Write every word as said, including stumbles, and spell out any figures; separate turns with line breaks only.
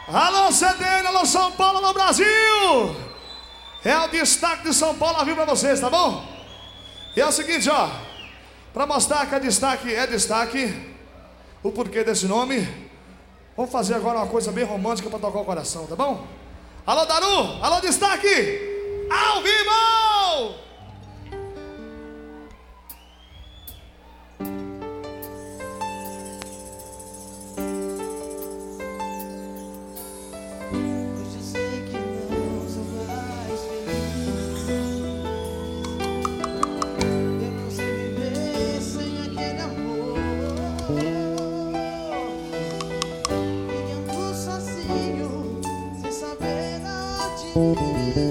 Alô, C D N, alô, São Paulo, alô, Brasil! É o destaque de São Paulo ao vivo pra vocês, tá bom? E é o seguinte, ó. Pra mostrar que é destaque, é destaque, o porquê desse nome, vamos fazer agora uma coisa bem romântica pra tocar o coração, tá bom? Alô, Daru! Alô, destaque! Ao vivo!
Música